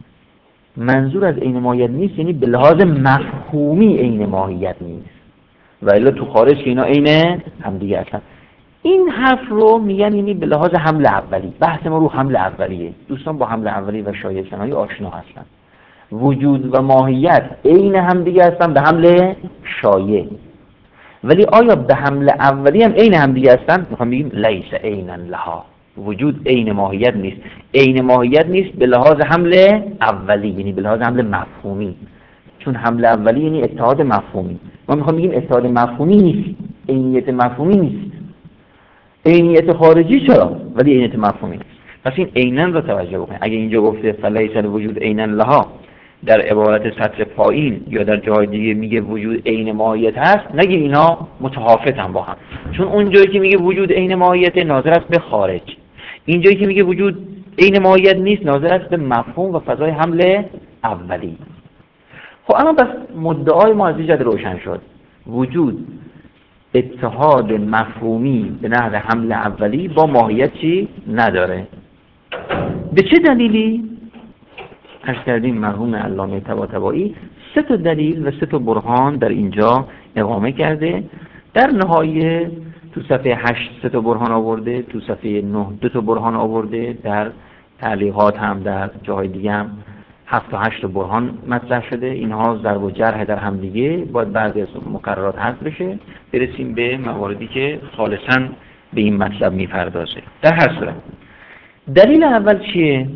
منظور از عین ماهیت نیست یعنی به لحاظ مفهومی عین ماهیت نیست، و الا تو خارج که اینا عین همدیگه هستن. این حرف رو میگن یعنی به لحاظ حمل اولی. بحث ما رو حمل اولیه. دوستان با حمل اولی و شایع شناسی آشنا هستن. وجود و ماهیت عین همدیگه هستن به حمل شایع، ولی آیا به حمل اولی هم عین همدیگه هستن؟ میخوام بگیم لیس عینا لها، وجود عین ماهیت نیست. عین ماهیت نیست به لحاظ حمل اولی، یعنی به لحاظ حمل مفهومی، چون حمل اولی یعنی اتحاد مفهومی. ما میخوام بگیم اتحاد مفهومی نیست، عینیت مفهومی نیست. عینیت خارجی چرا، ولی عینیت مفهومی نیست. پس این عیناً رو توجه بکنید. اگه اینجا گفته فلیس الوجود عینا لها در عبارت سطر پایین یا در جای دیگه میگه وجود عین ماهیت هست، نگید اینا متحافتن با هم، چون اون جایی که میگه وجود عین ماهیت ناظر است به خارج، این جایی که میگه وجود عین ماهیت نیست ناظر است به مفهوم و فضای حمل اولی. خب اما بس مدعای ما از اینجا روشن شد، وجود اتحاد مفهومی به نحو حمل اولی با ماهیت چی نداره. به چه دلیلی؟ عرض کردیم مرحوم علامه طباطبایی سه تا دلیل و سه تا برهان در اینجا اقامه کرده. در نهایه تو صفحه هشت سه تا برهان آورده، تو صفحه نه دو تا برهان آورده، در تعلیقات هم در جای دیگه هم هفت تا هشت تا برهان مطرح شده. اینها ضرب و جرح در هم دیگه باید بعضی از مقررات حذف بشه، برسیم به مواردی که خالصاً به این مطلب میپردازه. در هر صورت دلیل اول چیه؟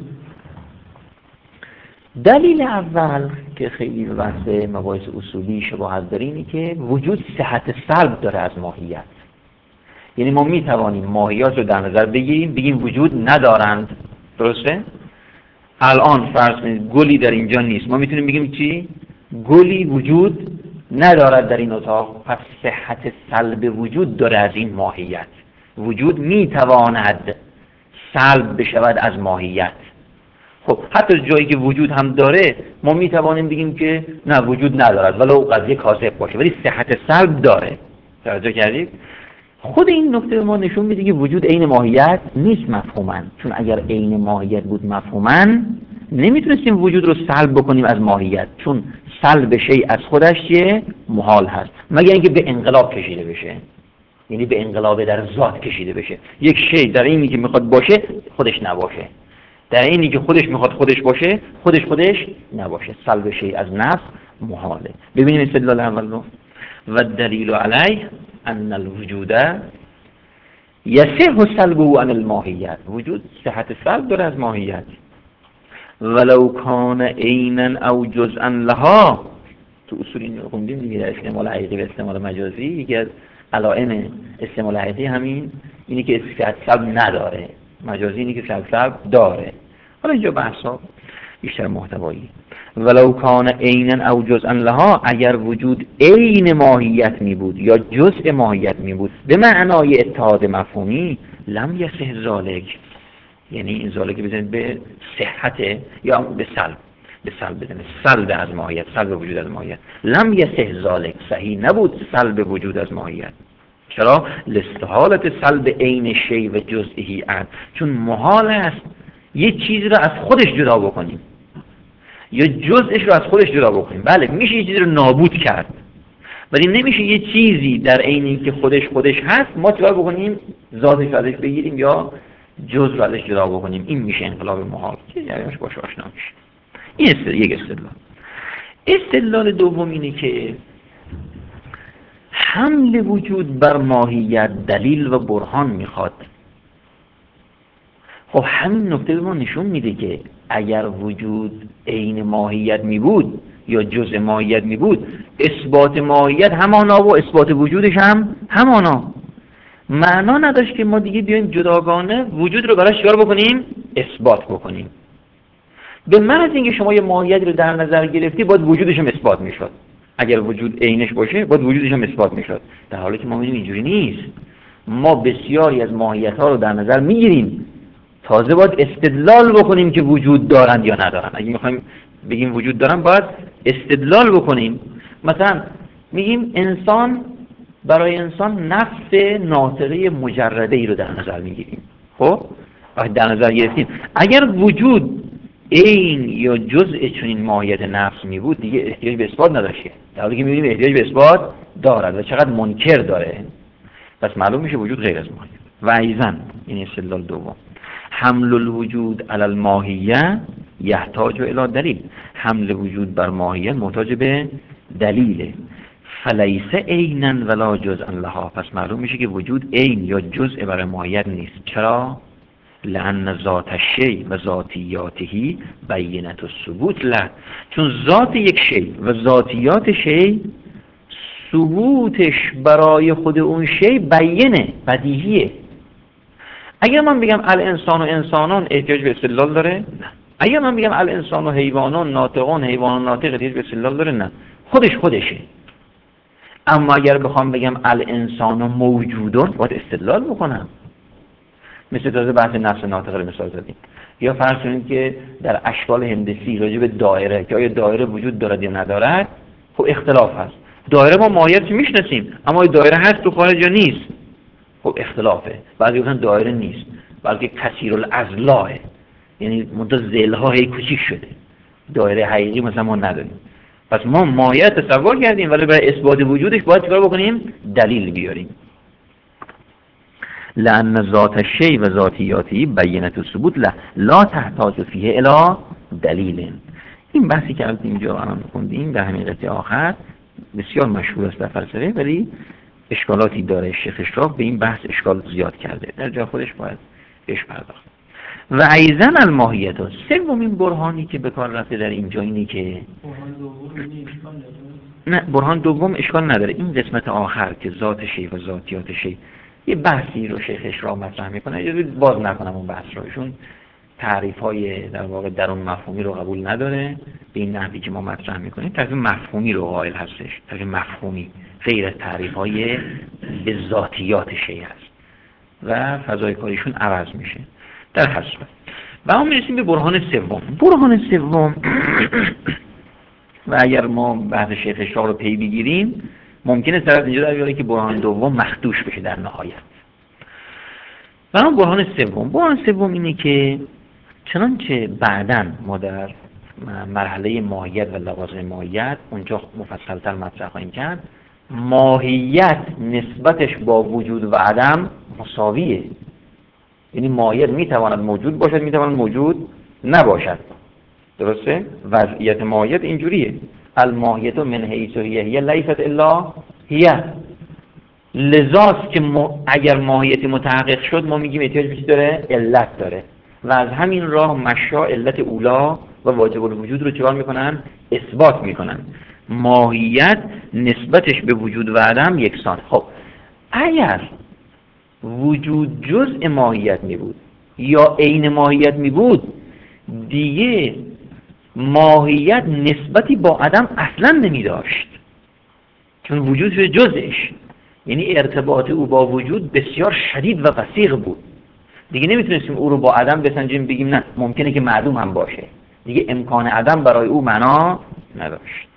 دلیل اول که خیلی به بحث مباحث اصولی شباهت داره اینه که وجود صحت سلب داره از ماهیت. یعنی ما میتوانیم ماهیات رو در نظر بگیریم بگیم وجود ندارند، درسته؟ الان فرض کنید گلی در اینجا نیست، ما میتونیم بگیم چی؟ گلی وجود ندارد در این اتاق، پس صحت سلب وجود داره از این ماهیت. وجود میتواند سلب بشود از ماهیت. خب حتی جایی که وجود هم داره ما میتوانیم بگیم که نه وجود ندارد ولو قضیه کاذب باشه، ولی صحت سلب داره. توجه کردید؟ خود این نکته ما نشون میده که وجود عین ماهیت نیست مفهوماً، چون اگر عین ماهیت بود مفهوماً نمیتونستیم وجود رو سلب بکنیم از ماهیت، چون سلب شیء از خودش چیه؟ محال هست، مگر اینکه به انقلاب کشیده بشه، یعنی به انقلاب در ذات کشیده بشه. یک شیء در اینی که میخواد باشه خودش نباشه، در اینی که خودش میخواد خودش باشه خودش خودش نباشه. سلب شیء از نفس محاله. ببینیم استدلال اول رو. و دلیل علیه ان الوجود یصح سلبه عن الماهیت، وجود صحت سلب داره از ماهیت. ولو کان عینا او جزءا لها، تو اصول این رو خوندیم دیگه، در استعمال حقیقی و استعمال مجازی یکی از علائم استعمال حقیقی همین اینی که صحت سلب نداره، مجازی اینی که صحت سلب داره. حالا اینجا بحثا بیشتر محتوایی. ولو کان عینا او جزءا لها، اگر وجود عین ماهیت می بود یا جزء ماهیت می بود به معنای اتحاد مفهومی، لم یصح ذالک، یعنی این ذالک بزنید به صحت یا به سلب، به سلب بزنید سلب از ماهیت، سلب وجود از ماهیت. لم یصح ذالک، صحیح نبود سلب وجود از ماهیت. چرا؟ لاستحالت سلب عین شیء و جزئی عن، چون محال است یه چیزی رو از خودش جدا بکنیم یا جزءش رو از خودش جدا بکنیم. بله میشه یه چیزی رو نابود کرد، ولی نمیشه یه چیزی در عین اینکه خودش خودش هست ما چیکار بکنیم؟ ذاتش رو ازش بگیریم یا جزء رو ازش جدا بکنیم. این میشه انقلاب محال که یعنیش باشه آشنا میشه. این است یک استدلال. استدلال دوم اینه که حمل وجود بر ماهیت دلیل و برهان میخواد. خب همین نکته به ما نشون میده که اگر وجود عین ماهیت می بود یا جزء ماهیت می بود، اثبات ماهیت همانا و اثبات وجودش هم همانا. معنا نداشت که ما دیگه بیایم جداگانه وجود رو براش چیکار بکنیم؟ اثبات بکنیم. به من از اینکه شما یه ماهیت رو در نظر گرفتی باید وجودش هم اثبات میشد. اگر وجود عینش باشه باید وجودش هم اثبات میشد، در حالی که ما می‌بینیم اینجوری نیست. ما بسیاری از ماهیت‌ها رو در نظر میگیریم، تازه باید استدلال بکنیم که وجود دارند یا ندارند. اگه میخوایم بگیم وجود دارن باید استدلال بکنیم. مثلا میگیم انسان، برای انسان نفس ناطقه مجرده ای رو در نظر میگیریم. خب وقتی در نظر گرفتیم اگر وجود عین یا جزء چنین ماهیت نفس می بود دیگه احتیاج به اثبات نداشته، در حالی که میبینیم احتیاج به اثبات دارد و چقدر منکر داره. پس معلوم میشه وجود غیر از ماهیت. و ایضا این استدلال دوم، حمل الوجود علی الماهیه یحتاج الی دلیل. حمل وجود بر ماهیت محتاج به دلیله. فلیس عینا ولا جزءا لها. پس معلوم میشه که وجود عین یا جزء برای ماهیت نیست. چرا؟ لأن ذات الشیء و ذاتیاته بینة الثبوت له. چون ذات یک شیء و ذاتیات شیء ثبوتش برای خود اون شیء بینه، بدیهیه. اگر من بگم الانسان و انسانان احتیاج به استدلال داره؟ نه. اگر من بگم الانسان و حیوانان ناطقان حیوانان ناطق احتیاج به استدلال داره؟ نه. خودش خودشه. اما اگر بخوام بگم الانسان و موجودان باید استدلال بکنم. مثل تازه بحث نفس ناطق رو مثال زدیم. یا فرض کنید که در اشکال هندسی راجع به دایره که آیا دایره وجود دارد یا ندارد، خب اختلاف هست. دایره ما ماهیتش میشناسیم، اما دایره هست تو خارج یا نیست؟ خب اختلافه. بعضی گفتن دایره نیست بلکه کثیرالاضلاع، یعنی مدت ذیل‌ها هی کوچیک شده، دایره حقیقی مثلا ما نداریم. پس ما ماهیت تصور کردیم ولی برای اثبات وجودش باید چیکار بکنیم؟ دلیل بیاریم. لأن ذات الشیء و ذاتیاته بینة الثبوت له لا تحتاج فیه الی دلیل. این بحثی که البته اینجا الان خوندیم در همین قطعه آخر بسیار مشهور است در فلسفه، ولی اشکالاتی داره. شیخ اشراف به این بحث اشکال زیاد کرده، در جا خودش باید بهش پرداخت. و ایضا الماهیت. سومین برهانی که به کار رفته در اینجا اینه که نه، برهان دوم اشکال نداره. این قسمت آخر که ذات شیء و ذاتیات شیء یه بحثی رو شیخ اشراف مطرح میکنه، یه باز نکنم اون بحث رو، ایشون تعریف های در واقع درون مفهومی رو قبول نداره. به این نحوی که ما مطرح میکنیم تعریف مفهومی رو قائل هستش، تعریف مفهومی غیر از تعریف های به ذاتیات شیء هست و فضای کاریشون عوض میشه در حسب. و ما میرسیم به برهان سوم. برهان سوم و اگر ما بحث شیخ اشراف رو پی بگیریم ممکنه طرف اینجا در بیاره که برهان دوم مخدوش بشه در نهایت. و اما برهان سوم برهان سوم اینه که چنانچه بعداً ما در مرحله ماهیت و لوازم ماهیت اونجا مفصل‌تر مطرح خواهیم کرد، ماهیت نسبتش با وجود و عدم مساویه. یعنی ماهیت میتواند موجود باشد، میتواند موجود نباشد. درسته؟ وضعیت ماهیت اینجوریه. الماهیت من حیث هی هی لیست الا هی. لذاست که ما اگر ماهیت متحقق شد ما میگیم احتیاج به چی داره؟ علت داره. و از همین راه مشا علت اولا و واجب الوجود رو چیکار میکنن؟ اثبات میکنن. ماهیت نسبتش به وجود و عدم یکسان. خب اگر وجود جزء ماهیت می بود یا عین ماهیت می بود دیگه ماهیت نسبتی با عدم اصلا نمی داشت، چون وجود شده جزءش. یعنی ارتباط او با وجود بسیار شدید و وثیق بود. دیگه نمیتونستیم او رو با عدم بسنجیم بگیم نه ممکنه که معدوم هم باشه. دیگه امکان عدم برای او معنا نداشت.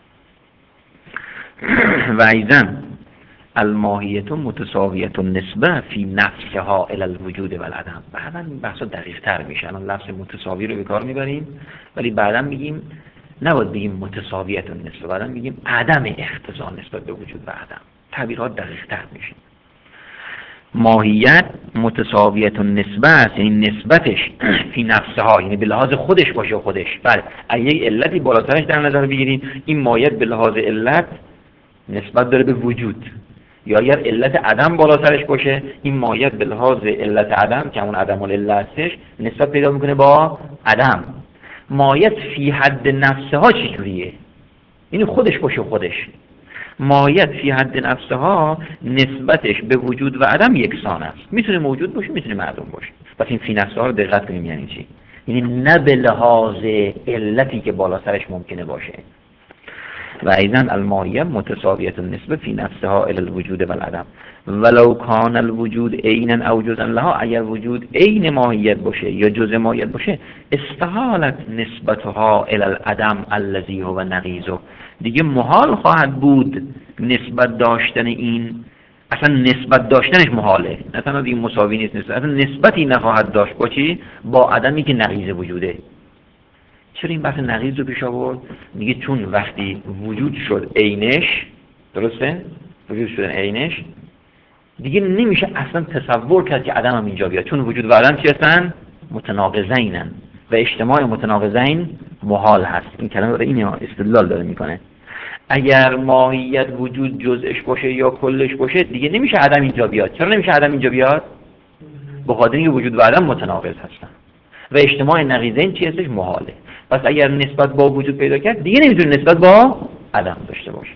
و ایضا الماهیت متساویت النسبه فی نفسها الی الوجود و العدم. بعدا این بحثا دقیق تر میشه. الان لفظ متساوی رو به کار میبریم ولی بعدا میگیم نباید بگیم متساویت النسبه، بعدا میگیم عدم اختزال نسبت به وجود و عدم. تعبیرات دقیق تر میشه. ماهیت متساویت النسبه است، یعنی نسبتش فی نفسها، یعنی به لحاظ خودش باشه خودش. بله اگه یک علتی بالاترش در نظر بگیریم این ماهیت به لحاظ علت نسبت داره به وجود، یا اگر علت عدم بالاترش باشه این ماهیت به لحاظ علت عدم که همون عدم العله هستش نسبت پیدا میکنه با عدم. ماهیت فی حد نفسها چجوریه؟ یعنی خودش باشه خودش. ماهیت فی حد نفسها نسبتش به وجود و عدم یکسان است. میتونه موجود باشه میتونه معدوم باشه. پس این فی نفسها رو دقت کنیم یعنی چی؟ یعنی نه به لحاظ علتی که بالاترش ممکنه باشه. و ایضا الماهیه متساویه النسبه فی نفسها الی الوجود و العدم ولو کان الوجود عینا او جزءا لها، اگر وجود عین ماهیت باشه یا جزء ماهیت باشه استحالت نسبتها الی العدم الذی هو نقیضه، دیگه محال خواهد بود نسبت داشتن این، اصلا نسبت داشتنش محاله، نه تنها دیگه مساوی نیست، نسبت اصلا نسبتی نخواهد داشت با چی؟ با عدمی که نقیض وجوده. چرا این بحث نقیض رو پیش آورد؟ میگه چون وقتی وجود شد عینش، درسته؟ وجود شد عینش دیگه نمیشه اصلا تصور کرد که عدم هم اینجا بیاد، چون وجود و عدم چی هستن؟ متناقضینن و اجتماع متناقضین محال هست. این کلمه رو این استدلال داره میکنه. اگر ماهیت وجود جزءش باشه یا کلش باشه دیگه نمیشه عدم اینجا بیاد. چرا نمیشه عدم اینجا بیاد؟ به خاطر اینکه وجود و عدم متناقض هستن و اجتماع نقیضین چی هستش؟ محاله. پس اگر نسبت با وجود پیدا کرد دیگه نمیتونه نسبت با عدم داشته باشه.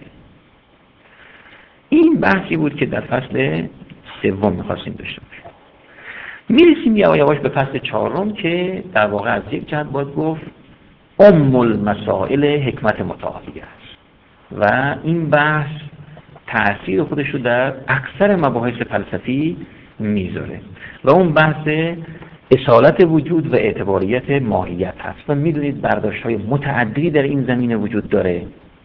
این بحثی بود که در فصل سوم میخواستیم داشته باشیم. میرسیم یواش یواش به فصل چهارم که در واقع از یک جهت باید گفت ام المسائل حکمت متعالیه است و این بحث تأثیر خودش رو در اکثر مباحث فلسفی میذاره و اون بحث اصالت وجود و اعتباریت ماهیت هست و میدونید برداشت‌های متعددی در این زمینه وجود داره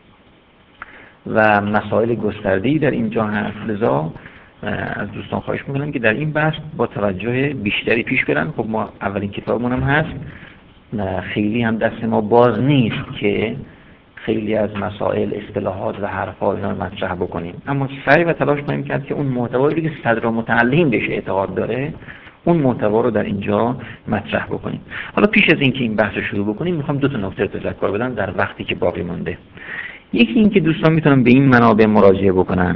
و مسائل گسترده‌ای در اینجا هست. لذا از دوستان خواهش میکنم که در این بحث با توجه بیشتری پیش برن. خب ما اولین کتابمون هم هست، خیلی هم دست ما باز نیست که خیلی از مسائل، اصطلاحات و حرفا اینا رو مطرح بکنیم، اما سعی و تلاش کنیم کرد که اون محتوایی که صدر متعلم بهش اعتقاد داره اون محتوا رو در اینجا مطرح بکنیم. حالا پیش از اینکه این بحث رو شروع بکنیم میخوام دو تا نکته تذکر بدم در وقتی که باقی مونده. یکی این که دوستان میتونن به این منابع مراجعه بکنن.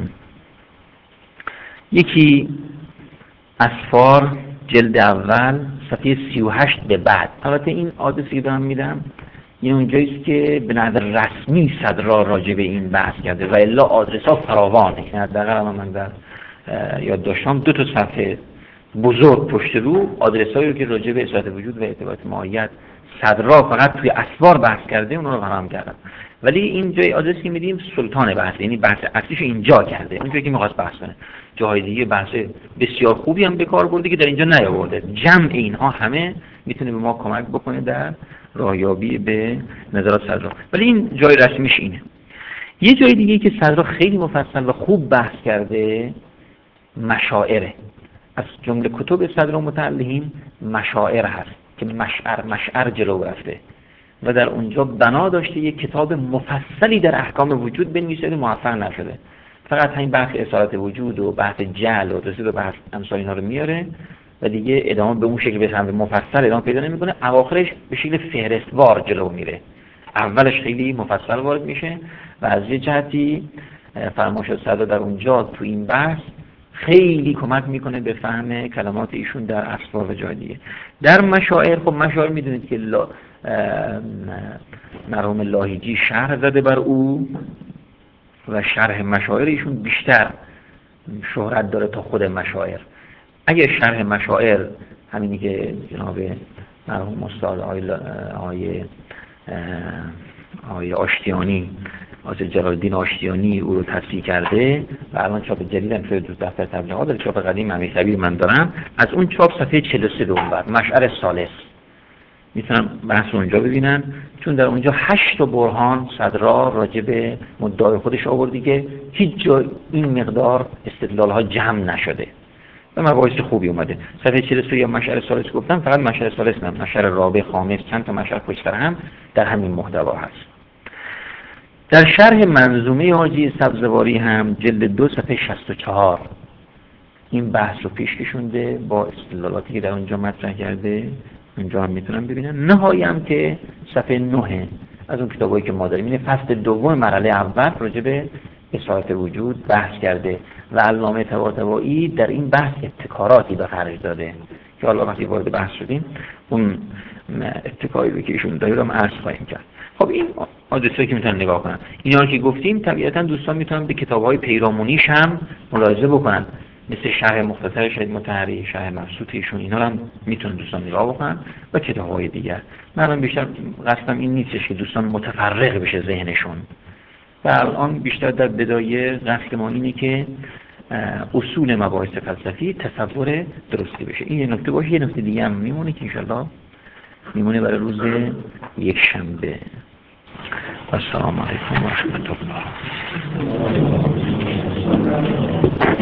یکی اسفار جلد اول صفحه سی و هشت به بعد. البته این آدرسی دارم میدم این اونجاییست که به نظر رسمی صدرا راجع به این بحث کرده و الا آدرس ها فراوانه. این حداقل من در یاد داشتم دو تا صفحه بزرگ پشت رو آدرس هایی رو که راجع به اثبات وجود و اثبات ماهیت صدرا فقط توی اسفار بحث کرده اون رو فراهم کردم. ولی این جای آدرسی که میدیم سلطان بحث، یعنی بحث اصلیش اینجا کرده، اونجایی که میخواست بحث کنه. جاهای دیگه بحث بسیار خوبی هم به کار برده که در اینجا نیاورده. جمع اینها همه میتونه به ما کمک بکنه در راهیابی به نظرات صدرا، ولی این جای رسمیش اینه. یه جای دیگه که صدرا خیلی مفصل و خوب بحث کرده مشاعره. از جمله کتب صدر متعلقین مشاعر هست که مشعر مشعر جلو رفته و در اونجا بنا داشته یک کتاب مفصلی در احکام وجود بنویسه و موفق نشده. فقط همین بحث اصالت وجود و بحث جعل و رسید و بحث امثال اینا رو میاره و دیگه ادامه به اون شکل به هم مفصل ادامه پیدا نمیکنه. اواخرش به شکل فهرستوار جلو میره. اولش خیلی مفصل وارد میشه و از یه جهتی فرمایشات صدر در اونجا تو این بحث خیلی کمک میکنه به فهم کلمات ایشون در اسفار و جای دیگه. در مشاعر، خب مشاعر میدونید که لا مرحوم لاهیجی شرح زده بر او و شرح مشاعر ایشون بیشتر شهرت داره تا خود مشاعر. اگه شرح مشاعر همینی که جناب مرحوم استاد آقای آقای آشتیانی آقای جلال‌الدین آشتیانی او رو تصحیح کرده و الان چاپ جدید هم شده تو دفتر تبلیغات، در چاپ قدیم امیرکبیر من دارم، از اون چاپ صفحه چهل و سه به اون بعد مشعر ثالث میتونم بحث اونجا ببینن، چون در اونجا هشت تا برهان صدرا راجع به مدعای خودش آوردی که هیچ جا این مقدار استدلال ها جمع نشده و مباحث خوبی اومده. صفحه چهل و سه یا مشعر ثالث گفتم، فقط مشعر ثالث نه، مشعر رابع، خامس، چند تا مشعر پشت سر هم در همین محتوا هست. در شرح منظومه حاجی سبزواری هم جلد دو صفحه شصت و چهار این بحث رو پیش کشونده با استدلالاتی که در اونجا مطرح کرده. اونجا هم میتونم ببینن. نهایی هم که صفحه نه از اون کتابایی که ما داریم، این فصل دوم مرحله اول راجع به اثبات وجود بحث کرده و علامه طباطبایی در این بحث ابتکاراتی به خرج داده که حالا وقتی وارد بحث شدیم اون ابتکاری رو که ایشون داره رو عرض خواهیم کرد. خب این آدرسایی که میتونن نگاه کنن، اینا رو که گفتیم طبیعتا دوستان میتونن به کتاب‌های پیرامونیش هم ملاحظه بکنن، مثل شرح مختصر شهید مطهری، شرح مبسوط ایشون، اینا رو هم میتونن دوستان نگاه بکنن و کتاب‌های دیگر. من بیشتر قصدم این نیستش که دوستان متفرق بشه ذهنشون، و الان بیشتر در بدایه قصد ما اینه که اصول مباحث فلسفی تصور درستی بشه. این یه نکته باشه. یه نکته دیگه هم میمونه که انشالله میمونه برای روز یک شنبه. السلام علیکم و رحمت الله.